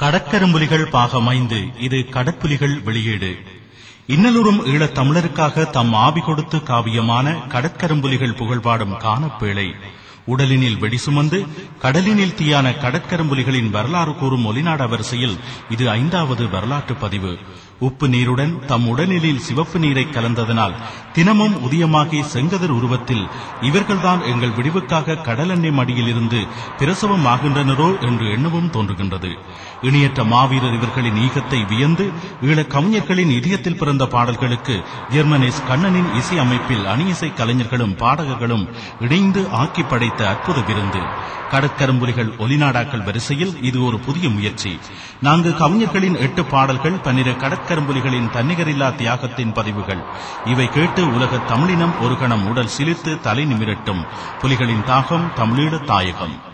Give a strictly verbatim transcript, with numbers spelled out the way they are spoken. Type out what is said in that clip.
கடற்கரும்புலிகள் பாகம் ஐந்து. இது கடற்புலிகள் வெளியீடு. இன்னலுறும் ஈழத் தமிழருக்காக தம் ஆவி கொடுத்து காவியமான கடற்கரும்புலிகள் புகழ்பாடும் காணப்பேழை. உடலினில் வெடி சுமந்து கடலினில் தீயான கடற்கரும்புலிகளின் வரலாறு கூறும் ஒலிநாட வரிசையில் இது ஐந்தாவது வரலாற்று பதிவு. உப்பு நீருடன் தம் உடலினில் சிவப்பு நீரை கலந்ததனால் தினமும் உதயமாகி செங்கதிர் உருவத்தில் இவர்கள்தான் எங்கள் விடிவுக்காக கடலெண்ணெய் மடியில் இருந்து பிரசவம் ஆகின்றனரோ என்று எண்ணவும் தோன்றுகின்றது. இணையற்ற மாவீரர் இவர்களின் ஈகத்தை வியந்து ஈழக் கவிஞர்களின் இதயத்தில் பிறந்த பாடல்களுக்கு ஜெர்மனிஸ் கண்ணனின் இசை அமைப்பில் அணியிசை கலைஞர்களும் பாடகர்களும் இணைந்து ஆக்கி படைத்த அற்புத விருந்து. கடற்கரும்புலிகள் ஒலிநாடாக்கள் வரிசையில் இது ஒரு புதிய முயற்சி. நான்கு கவிஞர்களின் எட்டு பாடல்கள், பன்னிரு கடற்கரும்புலிகளின் தன்னிகரில்லா தியாகத்தின் பதிவுகள். இவை கேட்டு உலக தமிழினம் ஒரு கணம் உடல் சிலிர்த்து தலை நிமிரட்டும். புலிகளின் தாகம் தமிழீழ தாயகம்.